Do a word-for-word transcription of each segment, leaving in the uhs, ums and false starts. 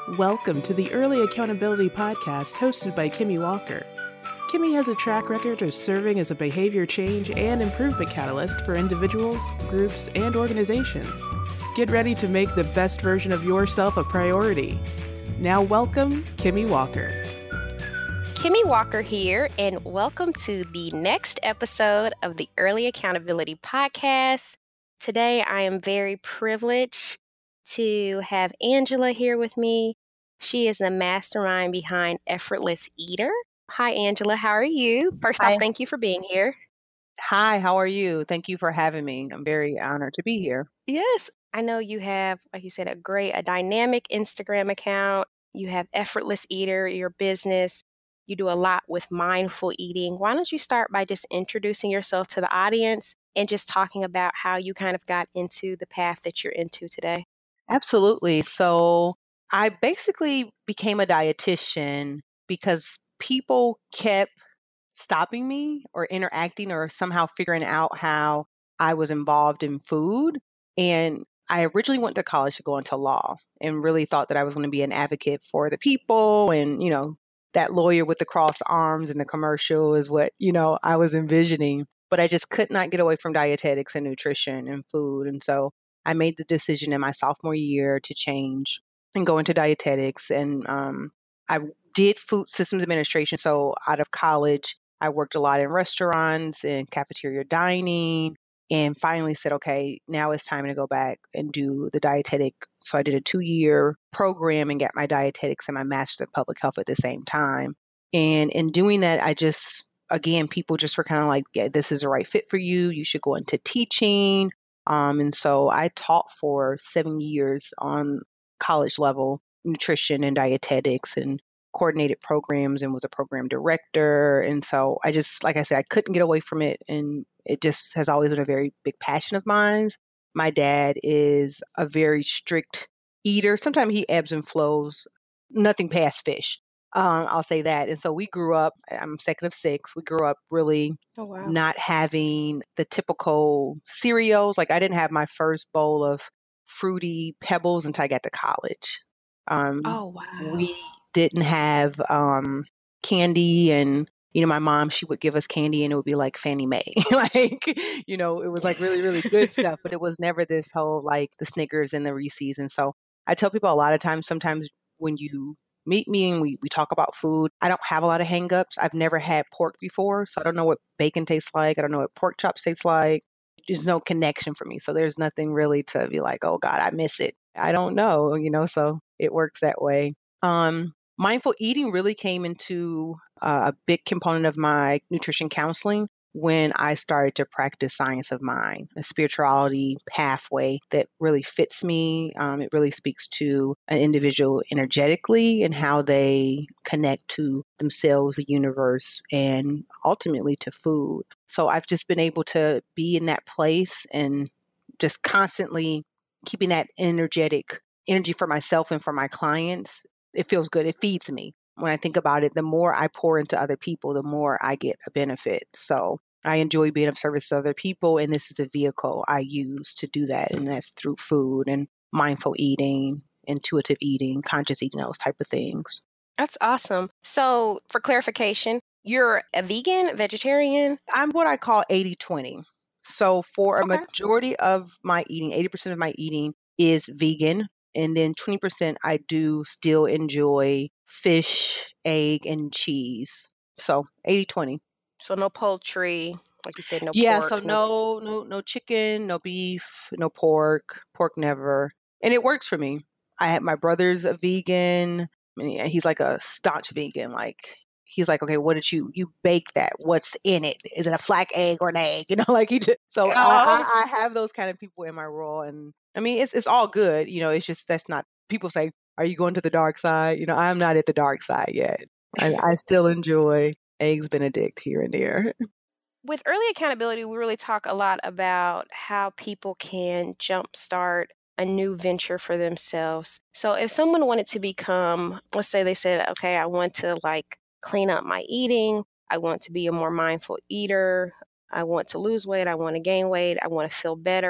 Welcome to the Early Accountability Podcast hosted by Kimmy Walker. Kimmy has a track record of serving as a behavior change and improvement catalyst for individuals, groups, and organizations. Get ready to make the best version of yourself a priority. Now welcome, Kimmy Walker. Kimmy Walker here, and welcome to the next episode of the Early Accountability Podcast. Today, I am very privileged to have Angela here with me. She is the mastermind behind Effortless Eater. Hi, Angela. How are you? First Hi. off, thank you for being here. Hi, how are you? Thank you for having me. I'm very honored to be here. Yes, I know you have, like you said, a great, a dynamic Instagram account. You have Effortless Eater, your business. You do a lot with mindful eating. Why don't you start by just introducing yourself to the audience and just talking about how you kind of got into the path that you're into today? Absolutely. So I basically became a dietitian because people kept stopping me or interacting or somehow figuring out how I was involved in food. And I originally went to college to go into law and really thought that I was going to be an advocate for the people. And, you know, that lawyer with the crossed arms in the commercial is what, you know, I was envisioning. But I just could not get away from dietetics and nutrition and food. And so I made the decision in my sophomore year to change and go into dietetics. And um, I did food systems administration. So out of college, I worked a lot in restaurants and cafeteria dining, and finally said, okay, now it's time to go back and do the dietetic. So I did a two-year program and got my dietetics and my master's of public health at the same time. And in doing that, I just, again, people just were kind of like, yeah, this is the right fit for you. You should go into teaching. Um, and so I taught for seven years on college level nutrition and dietetics and coordinated programs and was a program director. And so I just, like I said, I couldn't get away from it. And it just has always been a very big passion of mine. My dad is a very strict eater. Sometimes he ebbs and flows, nothing past fish. Um, I'll say that. And so we grew up, I'm second of six, we grew up really Oh, wow. not having the typical cereals. Like I didn't have my first bowl of fruity pebbles until I got to college. Um, Oh, wow. we didn't have um, candy, and you know, my mom, she would give us candy and it would be like Fannie Mae. Like, you know, it was like really, really good stuff, but it was never this whole like the Snickers and the Reese's. And so I tell people a lot of times, sometimes when you meet me and we, we talk about food, I don't have a lot of hangups. I've never had pork before, so I don't know what bacon tastes like. I don't know what pork chops taste like. There's no connection for me. So there's nothing really to be like, oh God, I miss it. I don't know, you know, so it works that way. Um, mindful eating really came into uh, a big component of my nutrition counseling when I started to practice science of mind, a spirituality pathway that really fits me. Um, it really speaks to an individual energetically and how they connect to themselves, the universe, and ultimately to food. So I've just been able to be in that place and just constantly keeping that energetic energy for myself and for my clients. It feels good. It feeds me. When I think about it, the more I pour into other people, the more I get a benefit. So I enjoy being of service to other people. And this is a vehicle I use to do that. And that's through food and mindful eating, intuitive eating, conscious eating, those type of things. That's awesome. So for clarification, you're a vegan, vegetarian? I'm what I call eighty twenty. So for a Okay. majority of my eating, eighty percent of my eating is vegan. And then twenty percent I do still enjoy fish, egg, and cheese. So eighty twenty. So no poultry, like you said, no Yeah, pork. so no no no chicken, no beef, no pork, pork never. And it works for me. I had my brother's a vegan. I mean, he's like a staunch vegan. Like he's like, okay, what did you you bake that? What's in it? Is it a black egg or an egg? You know, like he just, so I, Oh, I I have those kind of people in my role, and I mean it's it's all good. You know, it's just that's not people say, are you going to the dark side? You know, I'm not at the dark side yet. I, I still enjoy eggs Benedict here and there. with early accountability, we really talk a lot about how people can jumpstart a new venture for themselves. So if someone wanted to become, let's say they said, okay, I want to like clean up my eating. I want to be a more mindful eater. I want to lose weight. I want to gain weight. I want to feel better.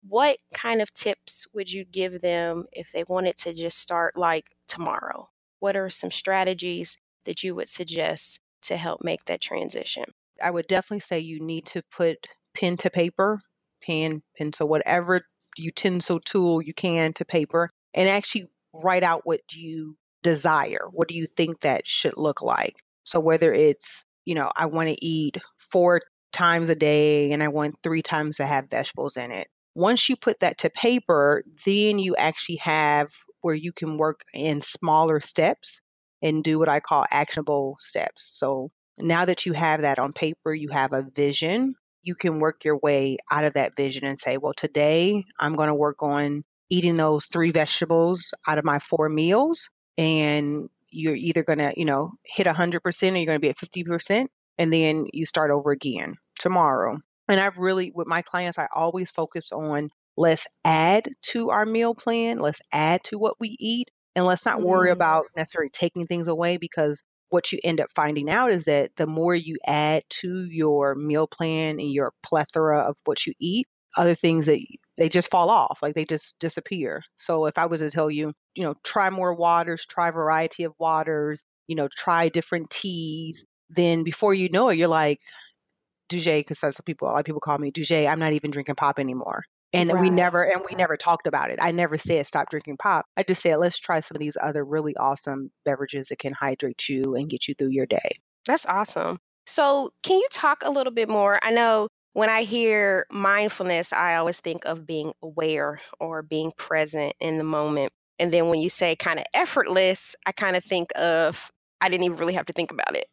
what kind of tips would you give them if they wanted to just start like tomorrow? What are some strategies that you would suggest to help make that transition? I would definitely say you need to put pen to paper, pen, pencil, whatever utensil tool you can to paper, and actually write out what you desire. What do you think that should look like? So whether it's, you know, I want to eat four times a day and I want three times to have vegetables in it. Once you put that to paper, then you actually have where you can work in smaller steps and do what I call actionable steps. So now that you have that on paper, you have a vision, you can work your way out of that vision and say, well, today I'm going to work on eating those three vegetables out of my four meals. And you're either going to, you know, hit one hundred percent or you're going to be at fifty percent. And then you start over again tomorrow. And I've really, with my clients, I always focus on let's add to our meal plan. Let's add to what we eat. And let's not worry Mm. about necessarily taking things away, because what you end up finding out is that the more you add to your meal plan and your plethora of what you eat, other things that you- they just fall off, like they just disappear. So if I was to tell you, you know, try more waters, try a variety of waters, you know, try different teas, then before you know it, you're like, Dujay, because some people, a lot of people call me Dujay, I'm not even drinking pop anymore. And we Right. never, and we never talked about it. I never said stop drinking pop. I just said, let's try some of these other really awesome beverages that can hydrate you and get you through your day. That's awesome. So, can you talk a little bit more? I know when I hear mindfulness, I always think of being aware or being present in the moment. And then when you say kind of effortless, I kind of think of I didn't even really have to think about it.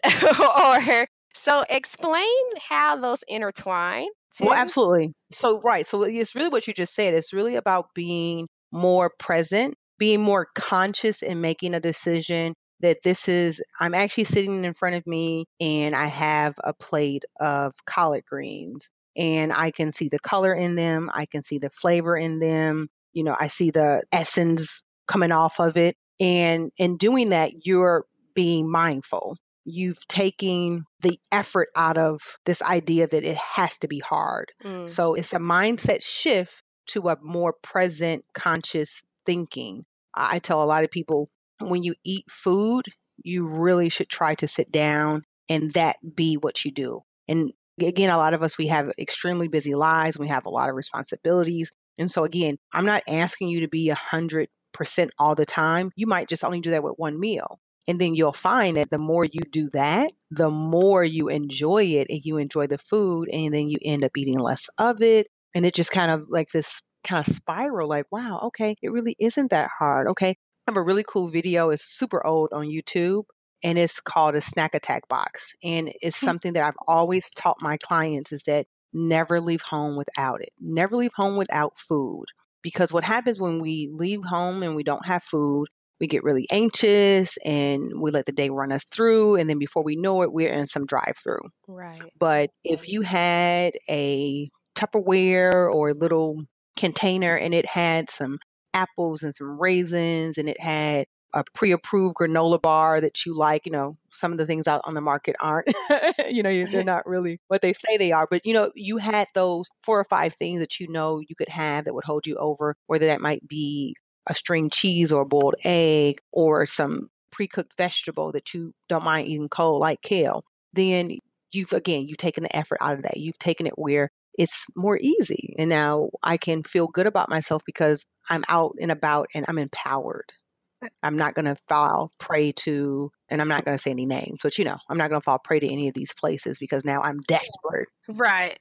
Or so explain how those intertwine Well, too. absolutely. So, right. So, it's really what you just said. It's really about being more present, being more conscious in making a decision that this is, I'm actually sitting in front of me and I have a plate of collard greens and I can see the color in them. I can see the flavor in them. You know, I see the essence coming off of it. And in doing that, you're being mindful. You've taken the effort out of this idea that it has to be hard. Mm. So it's a mindset shift to a more present, conscious thinking. I tell a lot of people when you eat food, you really should try to sit down and that be what you do. And again, a lot of us, we have extremely busy lives. We have a lot of responsibilities. And so again, I'm not asking you to be a hundred percent all the time. You might just only do that with one meal. And then you'll find that the more you do that, the more you enjoy it and you enjoy the food. And then you end up eating less of it. And it just kind of like this kind of spiral, like, wow, okay, it really isn't that hard. Okay. I have a really cool video. It's super old on YouTube and it's called a snack attack box. And it's something that I've always taught my clients is that never leave home without it. Never leave home without food. Because what happens when we leave home and we don't have food, we get really anxious and we let the day run us through. And then before we know it, we're in some drive through. Right. But if you had a Tupperware or a little container and it had some apples and some raisins and it had a pre-approved granola bar that you like, you know, some of the things out on the market aren't, you know, they're not really what they say they are. But, you know, you had those four or five things that you know you could have that would hold you over, whether that might be a string cheese or a boiled egg or some pre-cooked vegetable that you don't mind eating cold like kale, then you've, again, you've taken the effort out of that. You've taken it where it's more easy. And now I can feel good about myself because I'm out and about and I'm empowered. I'm not going to fall prey to, and I'm not going to say any names, but you know, I'm not going to fall prey to any of these places because now I'm desperate. Right.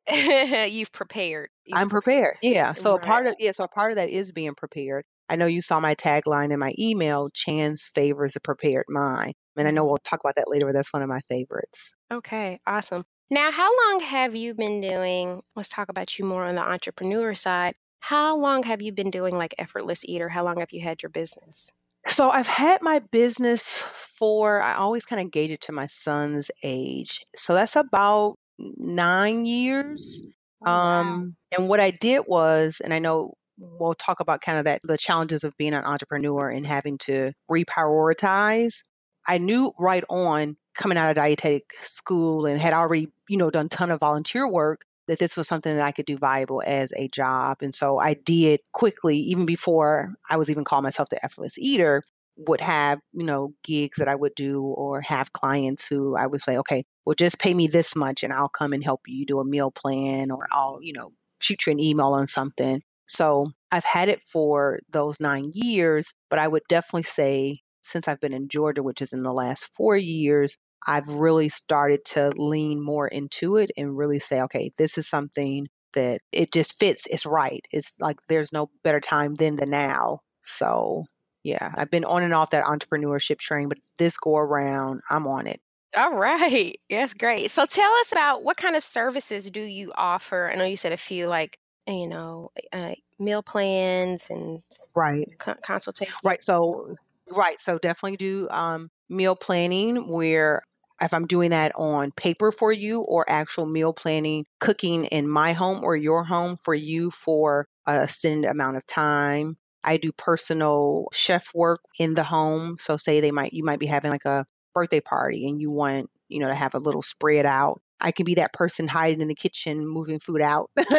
You've prepared. You've I'm prepared. Yeah. So a Right. part of, yeah, so a part of that is being prepared. I know you saw my tagline in my email, Chan's favors a prepared mind. And I know we'll talk about that later, but that's one of my favorites. Okay, awesome. Now, how long have you been doing, let's talk about you more on the entrepreneur side. How long have you been doing like Effortless Eater? How long have you had your business? So I've had my business for, I always kind of gauge it to my son's age. So that's about nine years. Oh, wow. Um, and what I did was, and I know we'll talk about kind of that, the challenges of being an entrepreneur and having to reprioritize. I knew right on coming out of dietetic school and had already, you know, done a ton of volunteer work that this was something that I could do viable as a job. And so I did quickly, even before I was even calling myself the Effortless Eater, would have, you know, gigs that I would do or have clients who I would say, okay, well, just pay me this much and I'll come and help you do a meal plan, or I'll, you know, shoot you an email on something. So I've had it for those nine years, but I would definitely say since I've been in Georgia, which is in the last four years, I've really started to lean more into it and really say, okay, this is something that it just fits. It's right. It's like there's no better time than the now. So yeah, I've been on and off that entrepreneurship train, but this go around, I'm on it. All right. That's great. So tell us about what kind of services do you offer? I know you said a few, like, you know, uh, meal plans and Right. co- consultation. Right. So, right. So definitely do um, meal planning where if I'm doing that on paper for you, or actual meal planning, cooking in my home or your home for you for a extended amount of time. I do personal chef work in the home. So say they might, you might be having like a birthday party and you want, you know, to have a little spread out. I can be that person hiding in the kitchen, moving food out to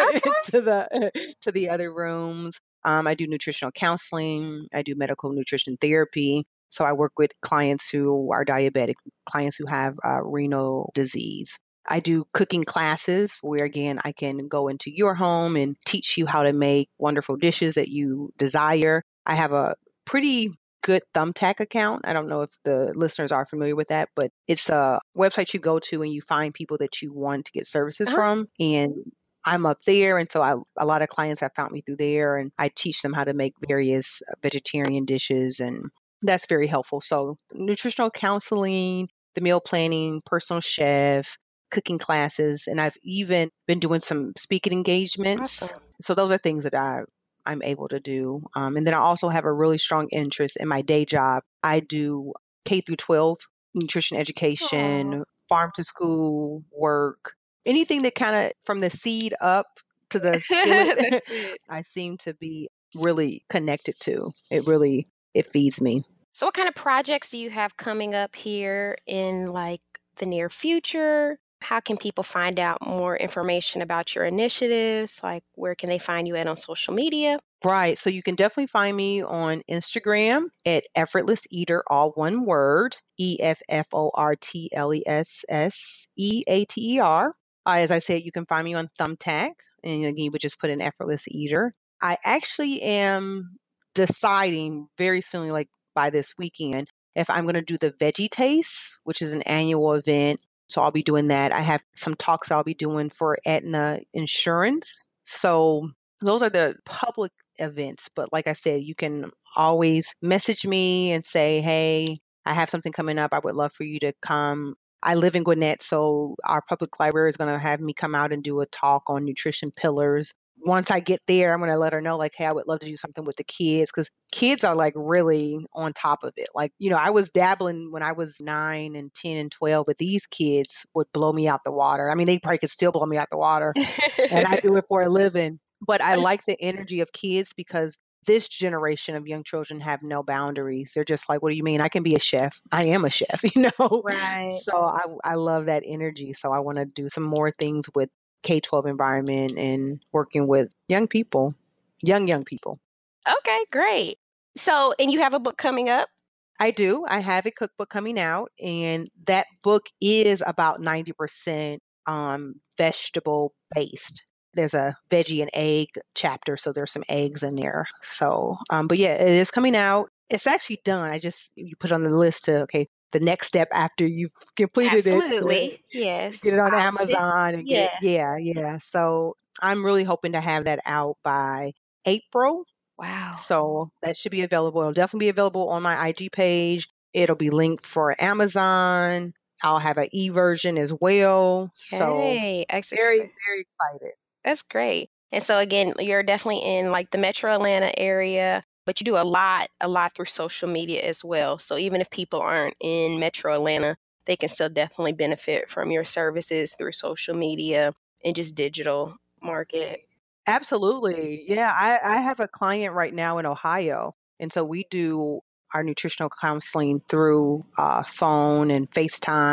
the to the other rooms. Um, I do nutritional counseling. I do medical nutrition therapy. So I work with clients who are diabetic, clients who have uh, renal disease. I do cooking classes where, again, I can go into your home and teach you how to make wonderful dishes that you desire. I have a pretty good Thumbtack account. I don't know if the listeners are familiar with that, but it's a website you go to and you find people that you want to get services Uh-huh. from. And I'm up there. And so I, a lot of clients have found me through there, and I teach them how to make various vegetarian dishes, and that's very helpful. So nutritional counseling, the meal planning, personal chef, cooking classes, and I've even been doing some speaking engagements. Awesome. So those are things that I I'm able to do. Um, and then I also have a really strong interest in my day job. I do K through twelve nutrition education, Aw. farm to school work, anything that kind of from the seed up to the skillet. That's good. I seem to be really connected to. It really it feeds me. So what kind of projects do you have coming up here in like the near future? How can people find out more information about your initiatives? Like, where can they find you at on social media? Right. So you can definitely find me on Instagram at Effortless Eater, all one word, E F F O R T L E S S E A T E R. Uh, as I said, you can find me on Thumbtack, and again, you would just put in Effortless Eater. I actually am deciding very soon, like by this weekend, if I'm going to do the Veggie Taste, which is an annual event. So I'll be doing that. I have some talks I'll be doing for Aetna Insurance. So those are the public events. But like I said, you can always message me and say, hey, I have something coming up. I would love for you to come. I live in Gwinnett, so our public library is going to have me come out and do a talk on nutrition pillars. Once I get there, I'm going to let her know, like, hey, I would love to do something with the kids, because kids are like really on top of it. Like, you know, I was dabbling when I was nine and ten and twelve, but these kids would blow me out the water. I mean, they probably could still blow me out the water, and I do it for a living. But I like the energy of kids because this generation of young children have no boundaries. They're just like, what do you mean? I can be a chef. I am a chef, you know? Right. So I, I love that energy. So I want to do some more things with K twelve environment and working with young people, young, young people. Okay, great. So, and you have a book coming up? I do. I have a cookbook coming out, and that book is about ninety percent um, vegetable based. There's a veggie and egg chapter, so there's some eggs in there. So, um, but yeah, it is coming out. It's actually done. I just, you put it on the list to, okay, the next step after you've completed it, to Absolutely. Yes. get it on Wow. Amazon and get it. Yes. Yeah, yeah. So I'm really hoping to have that out by April. Wow. So that should be available. It'll definitely be available on my I G page. It'll be linked for Amazon. I'll have an e-version as well. So Hey, excellent. very, very excited. That's great. And so again, you're definitely in like the Metro Atlanta area, but you do a lot, a lot through social media as well. So even if people aren't in Metro Atlanta, they can still definitely benefit from your services through social media and just digital market. Absolutely. Yeah, I, I have a client right now in Ohio. And so we do our nutritional counseling through uh, phone and FaceTime.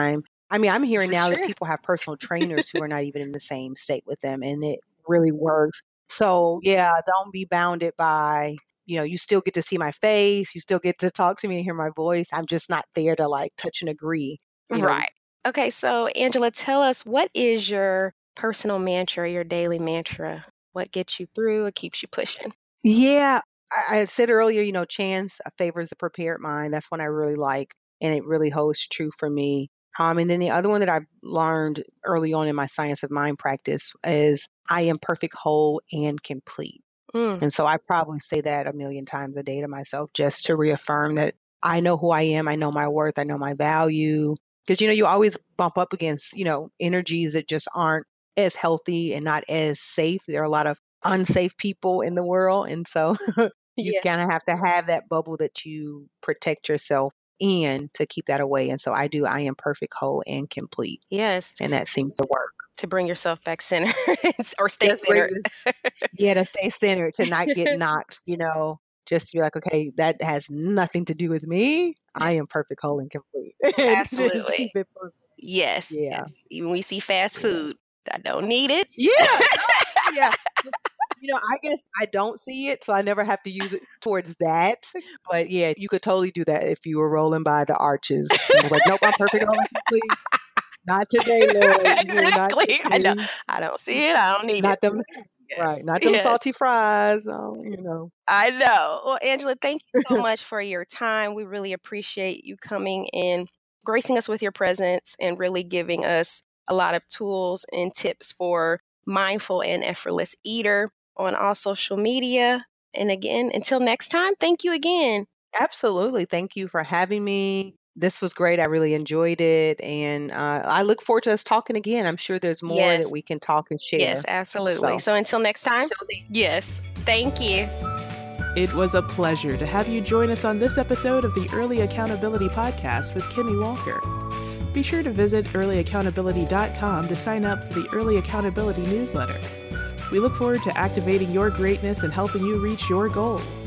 I mean, I'm hearing This is now that true. people have personal trainers who are not even in the same state with them, and it really works. So yeah, don't be bounded by, you know, you still get to see my face, you still get to talk to me and hear my voice. I'm just not there to like touch and agree, you know. Right. Okay, so Angela, tell us, what is your personal mantra, your daily mantra? What gets you through? What keeps you pushing? Yeah, I, I said earlier, you know, chance favors the prepared mind. That's one I really like, and it really holds true for me. Um, and then the other one that I've learned early on in my science of mind practice is I am perfect, whole, and complete. Mm, And so I probably say that a million times a day to myself just to reaffirm that I know who I am. I know my worth. I know my value. Because, you know, you always bump up against, you know, energies that just aren't as healthy and not as safe. There are a lot of unsafe people in the world. And so you yeah. kind of have to have that bubble that you protect yourself in to keep that away. And so I do. I am perfect, whole, and complete. Yes. And that seems to work. To bring yourself back centered or stay Just bring centered. this- yeah, to stay centered, to not get knocked, you know, just to be like, okay, that has nothing to do with me. I am perfect, whole, and complete. And just Absolutely. keep it perfect. Yes. Yeah. Yes. Even we see fast Yeah. food. I don't need it. Yeah. Yeah. You know, I guess I don't see it, so I never have to use it towards that. But yeah, you could totally do that if you were rolling by the arches. And was like, nope, I'm perfect, whole, and complete. Not today, Lord. Not Exactly. I know. today. I don't see it. I don't need Not it. them, Yes. right? Not them Yes. salty fries. Oh, you know. I know. Well, Angela, thank you so much for your time. We really appreciate you coming in, gracing us with your presence, and really giving us a lot of tools and tips for mindful and effortless eater on all social media. And again, until next time, thank you again. Absolutely. Thank you for having me. This was great. I really enjoyed it. And uh, I look forward to us talking again. I'm sure there's more Yes. that we can talk and share. Yes, absolutely. So, So until next time, until then. yes, thank you. It was a pleasure to have you join us on this episode of the Early Accountability Podcast with Kimmy Walker. Be sure to visit early accountability dot com to sign up for the Early Accountability newsletter. We look forward to activating your greatness and helping you reach your goals.